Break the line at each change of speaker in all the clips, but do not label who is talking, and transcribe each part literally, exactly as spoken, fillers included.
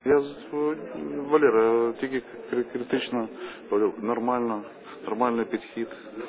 Я з- Валера, тільки кри- критично, говорю, нормально, нормальний підхід.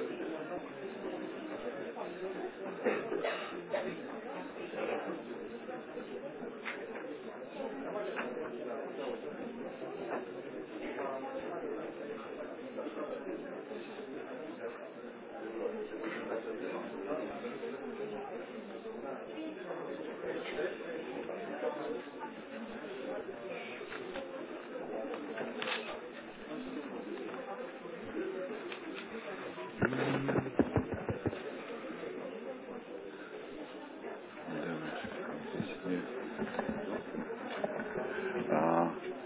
А,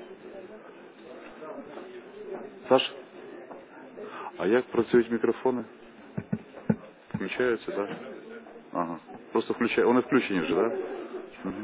Саш, а як працюють мікрофони? Включаються, так? Да? Ага. Просто включаю. Вони включені вже, так? Да? Угу.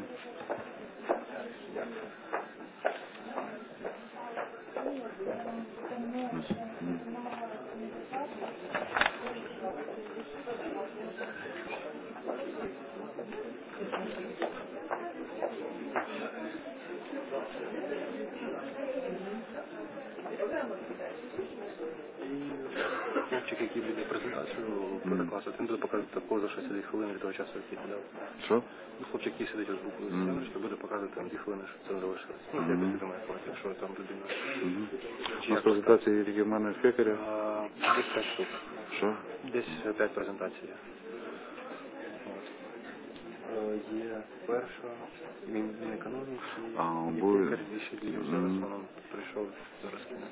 Хлопчик, який буде презентацію перекласти, він буде показувати такого за шістдесят хвилин від того часу, який підав.
Що?
Ну, хлопчик, який сидить у збоку,
Mm.
що буде показувати там дві хвилини, що це залишилось. Ну, я так думаю, якщо там людина.
Mm. У нас презентації є тільки в мене в пекаря.
А, десь п'ять штук.
Що?
Десь п'ять презентацій є. Е, Є перша, він, він економіки,
А,
і
буде.
пекар більше ділів. Зараз
Mm.
він прийшов, зараз кине.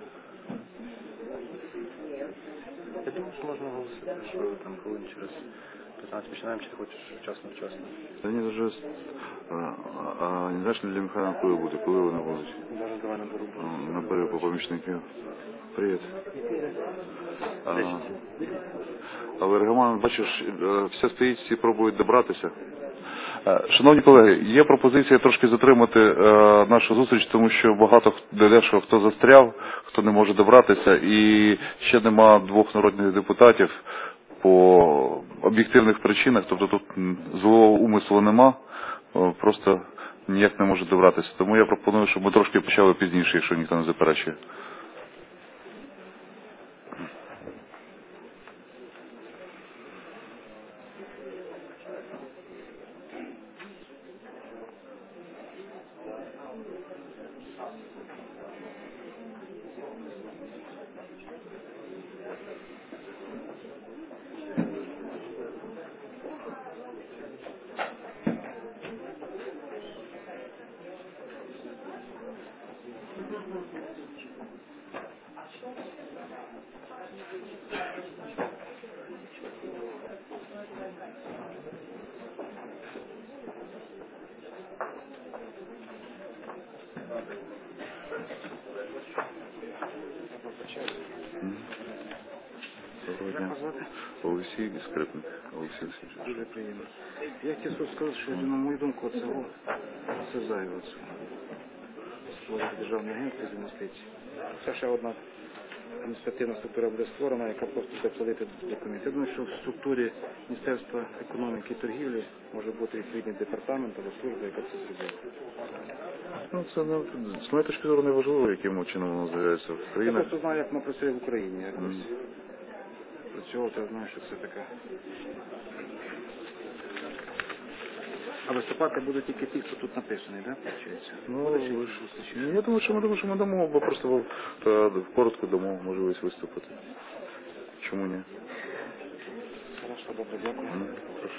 Я думаю, що можна оголосити, що там хвилин через п'ятнадцять починаємо, чи ти хочеш вчасно-вчасно.
Та ні, вже... А, а, а не знаєш, для Михайла коли буде? Коли вони будуть?
Зараз давай наберу.
А, Набери по помічників. Привіт. А, але Регаман, бачиш, все стоїть, всі пробують добратися. Шановні колеги, є пропозиція трошки затримати е, нашу зустріч, тому що багато дешево хто застряв, хто не може добратися, і ще нема двох народних депутатів по об'єктивних причинах, тобто тут злого умислу нема, о, просто ніяк не може добратися. Тому я пропоную, щоб ми трошки почали пізніше, якщо ніхто не заперечує. Доброго дня. Олексій Скрипник. Олексій Олексійович.
Дуже приємно. Я хотів сказати, що, на мою думку, це, це зайве. Створити державне агентство з інвестицій. Це ще одна адміністративна структура буде створена, яка просто буде платити документи. Я думаю, що в структурі Міністерства економіки і торгівлі може бути відповідний департамент або служба, яка це зробила.
Ну, це, ну, з моєї точки зору, не важливо, яким чином воно з'являється в
Я
країнах.
просто знаю, як воно працює в Україні. Якось.
Mm.
Працювати, я знаю, що це таке. А виступати будуть тільки ті, хто тут написаний, так?
Ну, ви ж... Я думаю, що ми думаю, що ми дамо, бо просто та, коротко дамо можливість виступити. Чому ні?
Хорошо, добре, дякую.
Mm, прошу.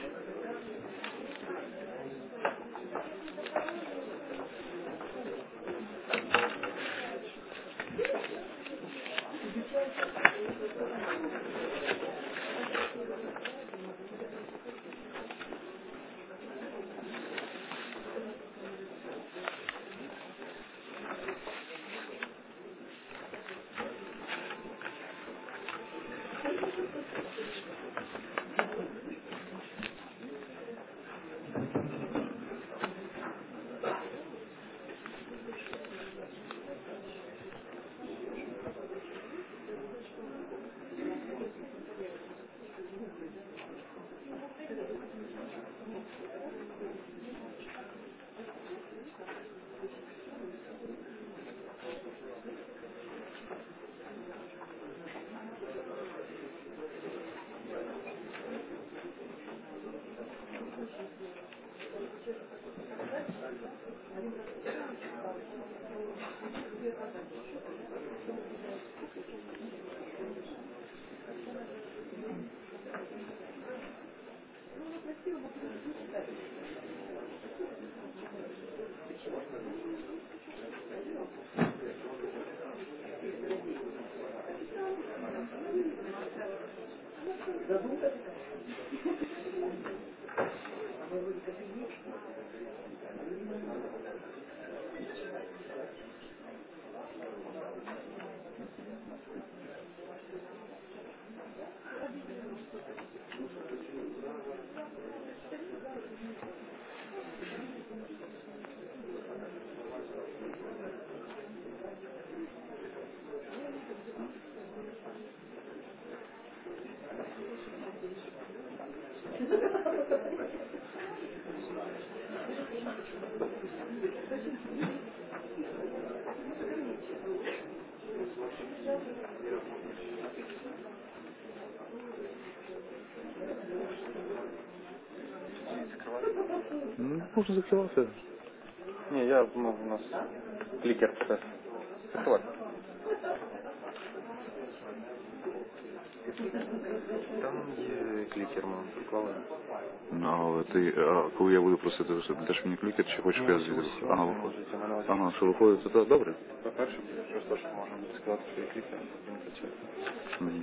Ну, можно закрываться.
Не, я, ну, у нас кликер тест. Закрывай. Там є клікер, ми прикладаємо.
Ну, але ти, а коли я буду просити, даш мені клікер, чи хочеш, щоб я звідти? Ага, виходить. Ага, що виходить, то так, добре.
По-перше, просто що можна буде сказати, що є клікер, він працює.
Мгм.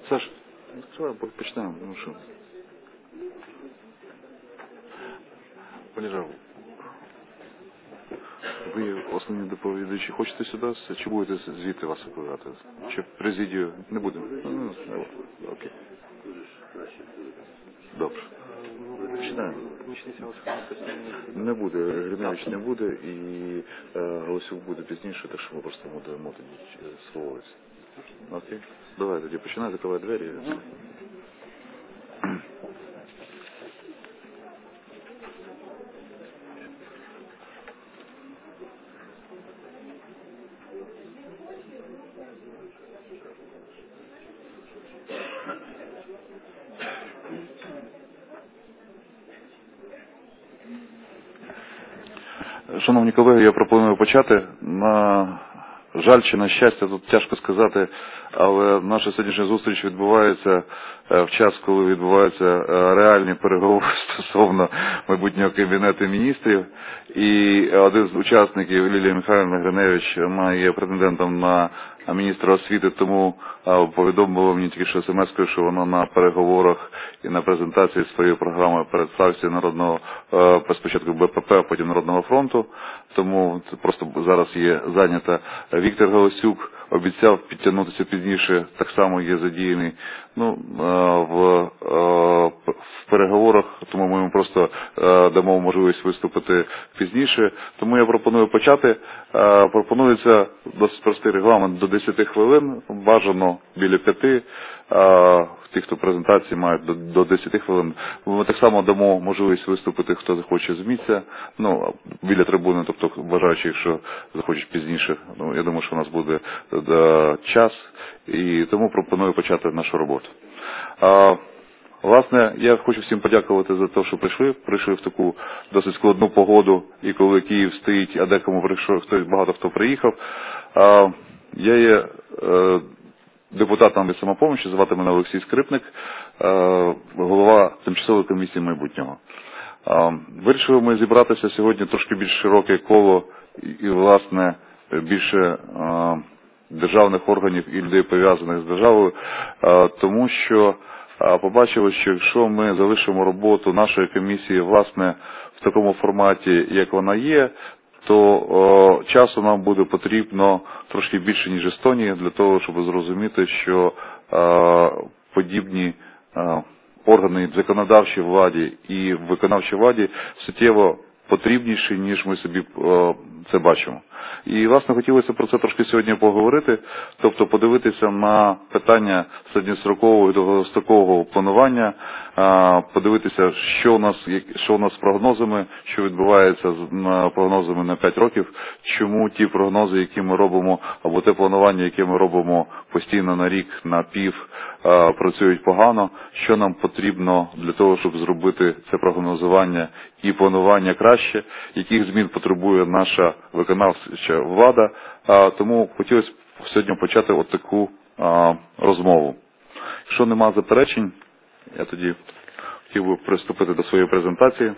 Саш, давай почнемо, ну що. Пані Жаву, ви основні доповідачі хочете сюди, чи будете звідти вас оповідати? Чи президію не будемо? Ну, окей. Добре. Починаємо. Не буде, Гриневич не буде і е, Голосюк буде пізніше, так що ми просто будемо тоді слово. Окей? Давай тоді починай, закривай двері. Шановні колеги, я пропоную почати. На жаль чи на щастя, тут тяжко сказати, але наша сьогоднішня зустріч відбувається в час, коли відбуваються реальні переговори стосовно майбутнього Кабінету міністрів. І один з учасників, Лілія Михайлівна Гриневич, вона є претендентом на міністра освіти, тому повідомило мені тільки що смс-кою, що вона на переговорах і на презентації своєї програми перед фракцією Народного, спочатку Б П П, а потім Народного фронту. Тому це просто зараз є зайнята. Віктор Голосюк обіцяв підтягнутися пізніше, так само є задіяний ну, в, в переговорах, тому ми йому просто дамо можливість виступити пізніше. Тому я пропоную почати. Пропонується досить простий регламент до десяти хвилин, бажано біля п'яти. Ті, хто презентації мають до, до десяти хвилин. Ми так само дамо можливість виступити, хто захоче з місця, ну, біля трибуни, тобто бажаючи, якщо захочуть пізніше. Ну, я думаю, що у нас буде да, час, і тому пропоную почати нашу роботу. А, власне, я хочу всім подякувати за те, що прийшли. Прийшли в таку досить складну погоду, і коли Київ стоїть, а декому прийшов, хтось, багато хто приїхав. А, я є... Е, депутатом від «Самопомочі», звати мене Олексій Скрипник, голова тимчасової комісії майбутнього. Вирішили ми зібратися сьогодні трошки більш широке коло і, власне, більше державних органів і людей, пов'язаних з державою, тому що побачили, що якщо ми залишимо роботу нашої комісії, власне, в такому форматі, як вона є, то о, часу нам буде потрібно трошки більше, ніж Естонії, для того, щоб зрозуміти, що о, подібні о, органи в законодавчій владі і в виконавчій владі суттєво потрібніші, ніж ми собі о, це бачимо. І, власне, хотілося про це трошки сьогодні поговорити, тобто подивитися на питання середньострокового і довгострокового планування, подивитися, що у нас, що у нас з прогнозами, що відбувається з прогнозами на п'ять років, чому ті прогнози, які ми робимо, або те планування, яке ми робимо постійно на рік, на пів, працюють погано, що нам потрібно для того, щоб зробити це прогнозування і планування краще, яких змін потребує наша виконавча влада. Тому хотілося сьогодні почати от таку розмову. Якщо нема заперечень, я тоді хотів би приступити до своєї презентації.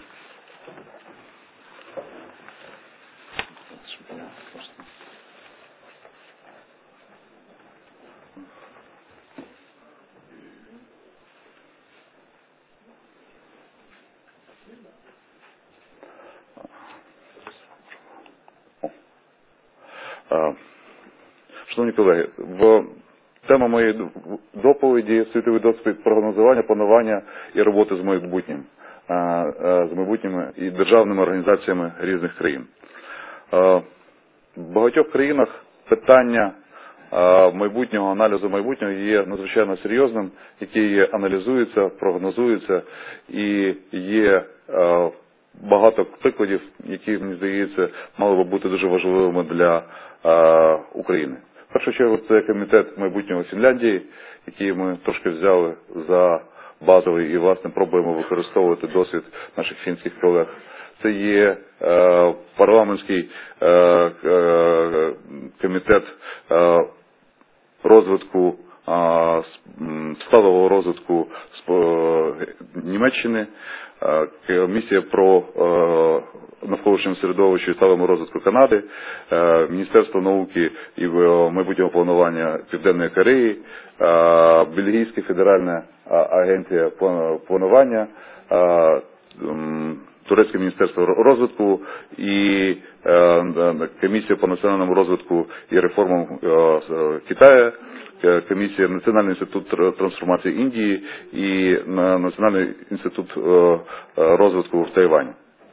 Шановні колеги, в тема моєї доповіді – світовий досвід прогнозування, планування і роботи з майбутнім, з майбутніми і державними організаціями різних країн. В багатьох країнах питання майбутнього, аналізу майбутнього є надзвичайно серйозним, яке є аналізується, прогнозується і є багато прикладів, які, мені здається, мали би бути дуже важливими для України. В першу чергу це комітет майбутнього Фінляндії, який ми трошки взяли за базовий і, власне, пробуємо використовувати досвід наших фінських колег. Це є е, парламентський е, е, комітет е, розвитку, е, сталого розвитку е, Німеччини, е, комісія про е, навколишнє навколишньому середовищу і сталому розвитку Канади, Міністерство науки і майбутнього планування Південної Кореї, Бельгійська федеральна агенція планування, Турецьке міністерство розвитку і Комісія по національному розвитку і реформам Китаю, Комісія Національний інститут трансформації Індії і Національний інститут розвитку в Тайвані.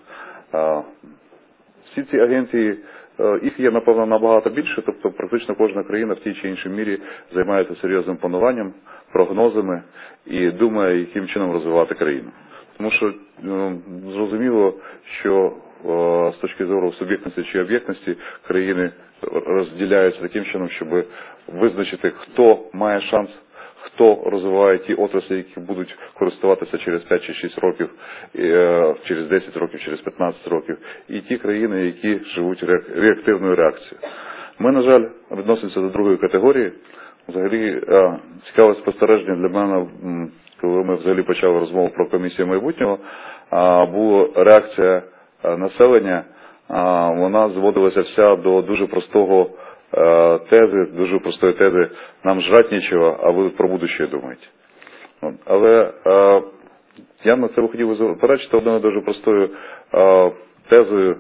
Всі ці агенції, їх є, напевно, набагато більше, тобто практично кожна країна в тій чи іншій мірі займається серйозним плануванням, прогнозами і думає, яким чином розвивати країну. Тому що зрозуміло, що з точки зору суб'єктності чи об'єктності країни розділяються таким чином, щоб визначити, хто має шанс, хто розвиває ті отраслі, які будуть користуватися через п'ять чи шість років, через десять років, через п'ятнадцять років, і ті країни, які живуть реактивною реакцією. Ми, на жаль, відносимося до другої категорії. Взагалі, цікаве спостереження для мене, коли ми взагалі почали розмову про комісію майбутнього, була реакція населення, вона зводилася вся до дуже простого тези, дуже простої тези «нам жрать нічого, а ви про будущее думаєте». Але я на це хотів заперечити одною дуже простою тезою,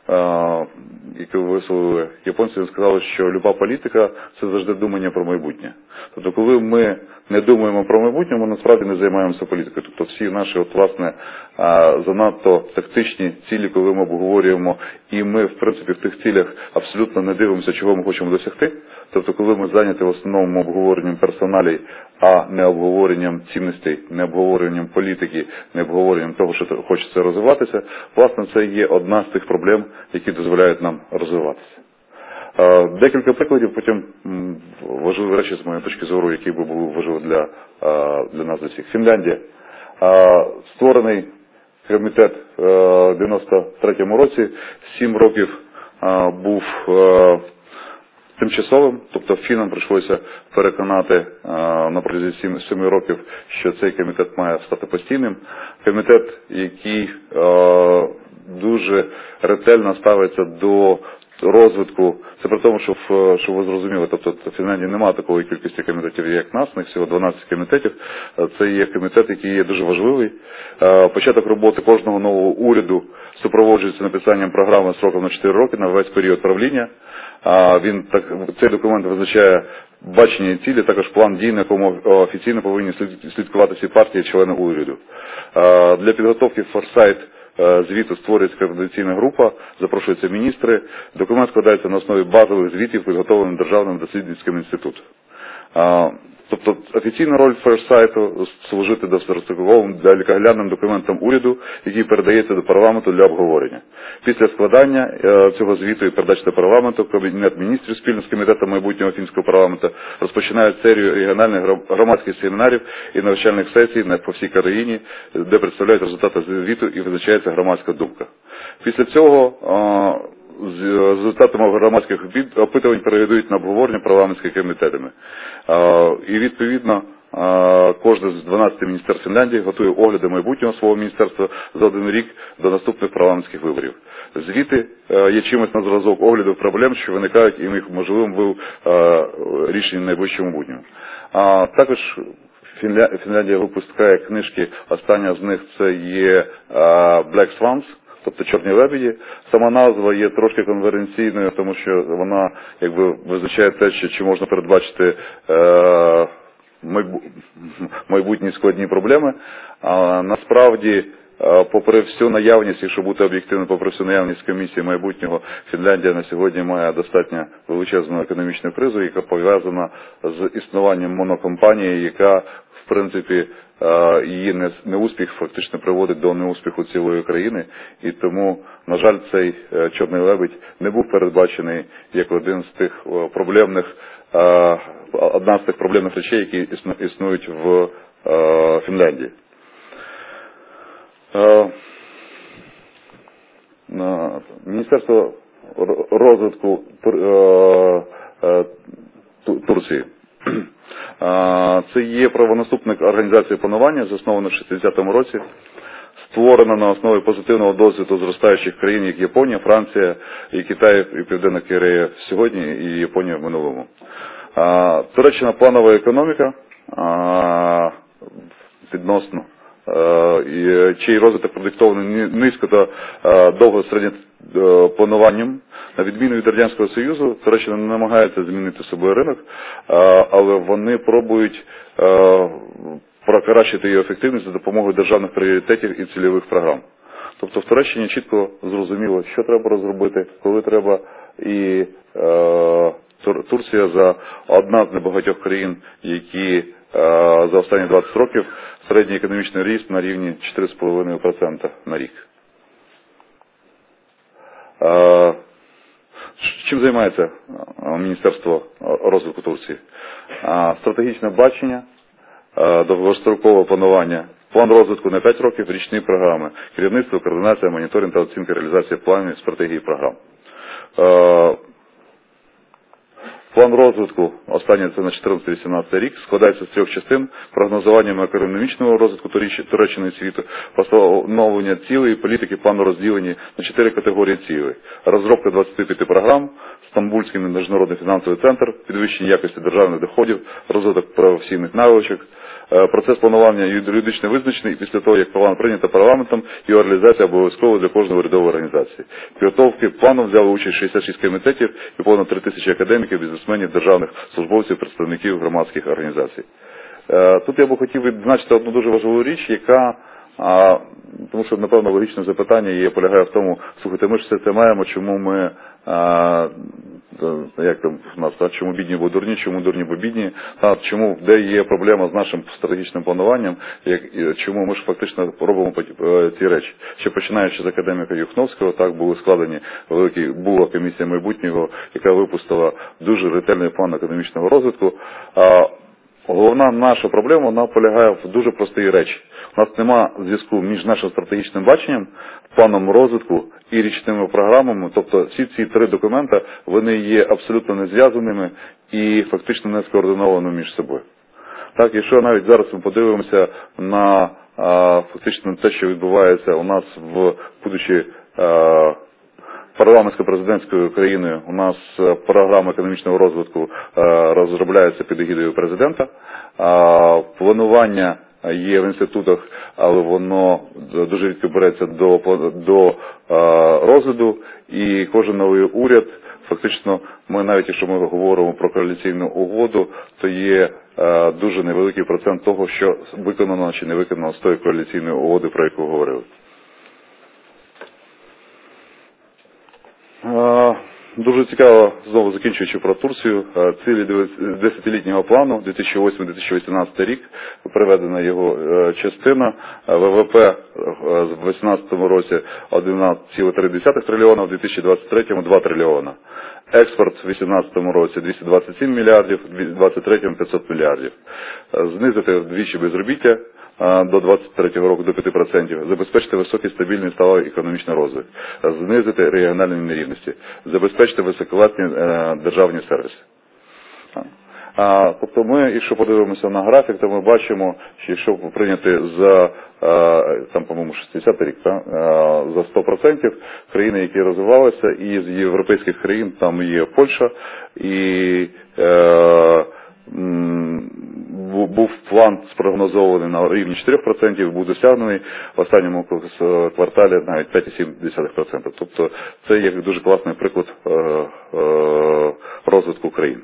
яку висловили японці, сказали, що люба політика – це завжди думання про майбутнє. Тобто, коли ми не думаємо про майбутнє, ми насправді не займаємося політикою. Тобто, всі наші, от, власне, занадто тактичні цілі, коли ми обговорюємо, і ми, в принципі, в тих цілях абсолютно не дивимося, чого ми хочемо досягти. Тобто, коли ми зайняті в основному обговоренням персоналій, а не обговоренням цінностей, не обговоренням політики, не обговоренням того, що хочеться розвиватися, власне, це є одна з тих проблем, які дозволяють нам розвиватися. Декілька прикладів, потім важливі речі з моєї точки зору, які би були важливі для, для нас усіх. Фінляндія. Створений комітет в дев'яносто третьому році, сім років був тимчасовим, тобто фінам прийшлося переконати на протязі семи років, що цей комітет має стати постійним. Комітет, який дуже ретельно ставиться до розвитку, це при тому, що, що ви зрозуміли, тобто в Фінляндії немає такої кількості комітетів, як нас, них всього дванадцять комітетів. Це є комітет, який є дуже важливий. Початок роботи кожного нового уряду супроводжується написанням програми строком на чотири роки на весь період правління. Він, так, цей документ визначає бачення і цілі, також план дій, на якому офіційно повинні слідкувати всі партії і члени уряду. Для підготовки форсайт звіту створюється координаційна група, запрошуються міністри. Документ складається на основі базових звітів, підготовлених Державним дослідницьким інститутом. Тобто офіційна роль форсайту служити довгостроковим далекоглядним документом уряду, який передається до парламенту для обговорення. Після складання цього звіту і передачі до парламенту Кабінет міністрів спільно з комітетом майбутнього фінського парламенту розпочинають серію регіональних громадських семінарів і навчальних сесій по всій країні, де представляють результати звіту і визначається громадська думка. Після цього з результатами громадських опитувань переведуть на обговорення парламентськими комітетами. І відповідно кожне з дванадцяти міністерств Фінляндії готує огляди майбутнього свого міністерства за один рік до наступних парламентських виборів. Звіти є чимось на зразок огляду проблем, що виникають, і їх можливим був рішення в найближчому майбутньому. Також Фінляндія випускає книжки, остання з них це є Black Swans, тобто чорні лебеді. Сама назва є трошки конференційною, тому що вона якби визначає те, що чи можна передбачити е, майбутні складні проблеми. А насправді, е, попри всю наявність, якщо бути об'єктивним, попри всю наявність комісії майбутнього, Фінляндія на сьогодні має достатньо величезну економічну кризу, яка пов'язана з існуванням монокомпанії, яка в принципі її неуспіх фактично приводить до неуспіху цілої країни, і тому, на жаль, цей чорний лебедь не був передбачений як один з тих проблемних, одна з тих проблемних речей, які існують в Фінляндії. Міністерство розвитку Турції. Це є правонаступник організації планування, заснована в шістдесятому році. створена на основі позитивного досвіду зростаючих країн, як Японія, Франція, і Китай, і Південна Корея сьогодні, і Японія в минулому. Туреччина планова економіка, відносно, чий розвиток продиктований низько та довго середньо плануванням. На відміну від Радянського Союзу, Туреччина не намагається змінити собою ринок, але вони пробують покращити її ефективність за допомогою державних пріоритетів і цільових програм. Тобто в Туреччині чітко зрозуміло, що треба розробити, коли треба, і е, Турція за одна з небагатьох країн, які е, за останні двадцять років середній економічний ріст на рівні чотири з половиною відсотка на рік. Е, чим займається Міністерство розвитку Турції? Е, стратегічне бачення, довгострокове планування, план розвитку на п'ять років, річні програми, керівництво, координація, моніторинг та оцінка реалізації планів, стратегії програм. План розвитку, останній це на чотирнадцятий-вісімнадцятий рік, складається з трьох частин: прогнозування економічного розвитку Туреччини і світу, постановлення цілей і політики плану розділені на чотири категорії цілей: розробка двадцяти п'яти програм, Стамбульський міжнародний фінансовий центр, підвищення якості державних доходів, розвиток професійних навичок, процес планування юридично визначений, і після того, як план прийнято парламентом, його реалізація обов'язкова для кожної урядової організації. Підготовки плану взяли участь шістдесят шість комітетів і понад три тисячі академіків, бізнесменів, державних службовців, представників громадських організацій. Тут я би хотів відзначити одну дуже важливу річ, яка, тому що, напевно, логічне запитання є, полягає в тому: слухайте, ми ж все це маємо, чому ми, як там в нас, так, чому бідні бо дурні, чому дурні бо бідні, а, чому, де є проблема з нашим стратегічним плануванням, як, чому ми ж фактично робимо ці речі. Ще починаючи з академіка Юхновського, так, були складені великі, була комісія майбутнього, яка випустила дуже ретельний план економічного розвитку. А, головна наша проблема, вона полягає в дуже простій речі. У нас нема зв'язку між нашим стратегічним баченням, планом розвитку і річними програмами. Тобто всі ці три документи, вони є абсолютно не зв'язаними і фактично не скоординованими між собою. Так, якщо навіть зараз ми подивимося на а, фактично те, що відбувається у нас в, будучи а, парламентсько-президентською країною, у нас програма економічного розвитку а, розробляється під егідою президента, а, планування є в інститутах, але воно дуже рідко береться до, до розгляду, і кожен новий уряд, фактично, ми навіть якщо ми говоримо про коаліційну угоду, то є дуже невеликий процент того, що виконано чи не виконано з тої коаліційної угоди, про яку говорили. Дуже цікаво, знову закінчуючи про Турцію, цілі десятилітнього плану дві тисячі восьмий - дві тисячі вісімнадцятий рік, приведена його частина, ВВП в дві тисячі вісімнадцятому році одинадцять цілих три десятих трильйона, в дві тисячі двадцять третьому два трильйона. Експорт в дві тисячі вісімнадцятому році двісті двадцять сім мільярдів, в дві тисячі двадцять третьому п'ятсот мільярдів. Знизити вдвічі безробіття до двадцять третього року до п'яти відсотків, забезпечити високий, стабільний, сталий економічний розвиток, знизити регіональні нерівності, забезпечити високовартісні державні сервіси. А, тобто ми, якщо подивимося на графік, то ми бачимо, що якщо прийняти за, там, по-моєму, шістдесятий рік, та, за сто відсотків країни, які розвивалися, і з європейських країн там є Польща, і е, був план спрогнозований на рівні чотирьох відсотків, був досягнений в останньому кварталі навіть п'ять цілих сім десятих відсотка. Тобто це є дуже класний приклад розвитку країн.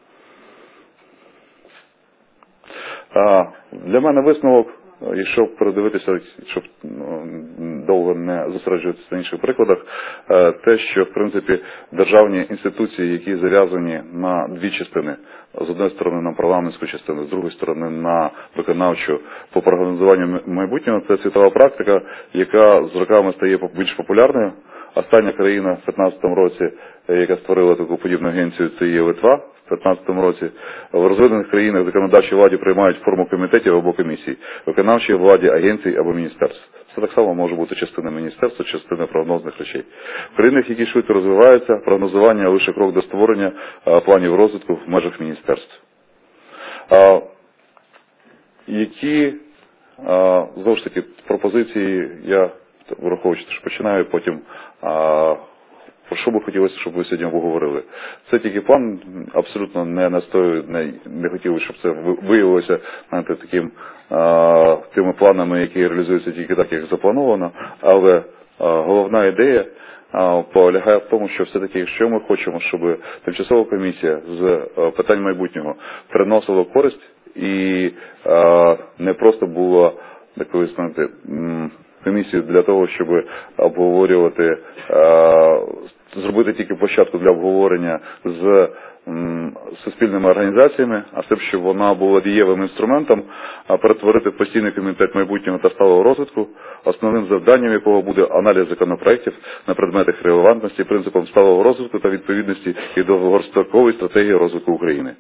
Для мене висновок, якщо передивитися, щоб довго не зосереджуватися на інших прикладах, те, що, в принципі, державні інституції, які зав'язані на дві частини, з однієї сторони на парламентську частину, з другої сторони на виконавчу, по прогнозуванню майбутнього, це світова практика, яка з роками стає більш популярною. Остання країна в п'ятнадцятому році, яка створила таку подібну агенцію, це є Литва. В п'ятнадцятому році в розвинених країнах законодавчій владі приймають форму комітетів або комісій, виконавчій владі агенцій або міністерств. Це так само може бути частина міністерства, частина прогнозних речей. В країнах, які швидко розвиваються, прогнозування лише крок до створення планів розвитку в межах міністерств. Які Знову ж таки, пропозиції я, враховуючи, що починаю, потім про що би хотілося, щоб ви сьогодні обговорили. Це тільки план, абсолютно не настою, не, не хотіли, щоб це виявилося, знаєте, таким, а, тими планами, які реалізуються тільки так, як заплановано, але а, головна ідея а, полягає в тому, що все-таки, якщо ми хочемо, щоб тимчасова комісія з а, питань майбутнього приносила користь і а, не просто було такою, знаєте, комісію для того, щоб обговорювати, зробити тільки площадку для обговорення з суспільними організаціями, а з тим, щоб вона була дієвим інструментом, а перетворити в постійний комітет майбутнього та сталого розвитку, основним завданням якого буде аналіз законопроєктів на предмет їх релевантності, принципам сталого розвитку та відповідності і довгострокової стратегії розвитку України.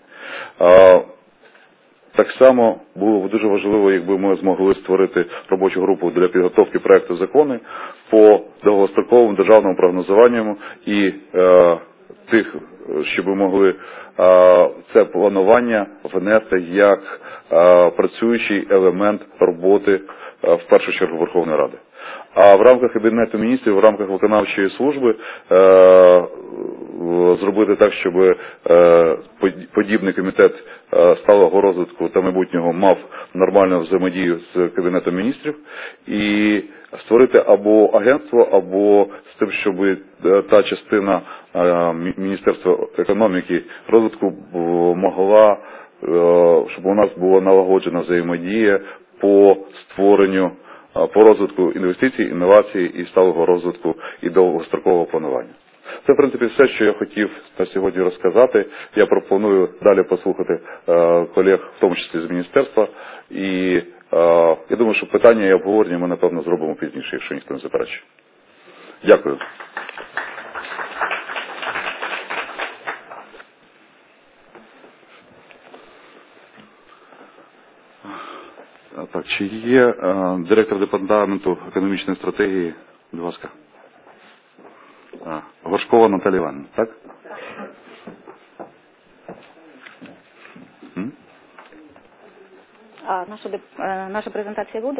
Так само було б дуже важливо, якби ми змогли створити робочу групу для підготовки проекту закону по довгостроковому державному прогнозуванню і е, тих, щоб ми могли е, це планування внести як е, працюючий елемент роботи е, в першу чергу Верховної Ради. А в рамках Кабінету міністрів, в рамках виконавчої служби е, зробити так, щоб е, подібний комітет е, сталого розвитку та майбутнього мав нормальну взаємодію з Кабінетом міністрів і створити або агентство, або з тим, щоб та частина е, Міністерства економіки розвитку могла, е, щоб у нас була налагоджена взаємодія по створенню, по розвитку інвестицій, інновацій і сталого розвитку і довгострокового планування. Це, в принципі, все, що я хотів на сьогодні розказати. Я пропоную далі послухати е, колег, в тому числі з міністерства. І е, я думаю, що питання і обговорення ми, напевно, зробимо пізніше, якщо ніхто не заперечує. Дякую. Так, чи є е, директор департаменту економічної стратегії? Будь ласка. А, Горшкова Наталія Іванівна, так?
А наша, наша презентація буде?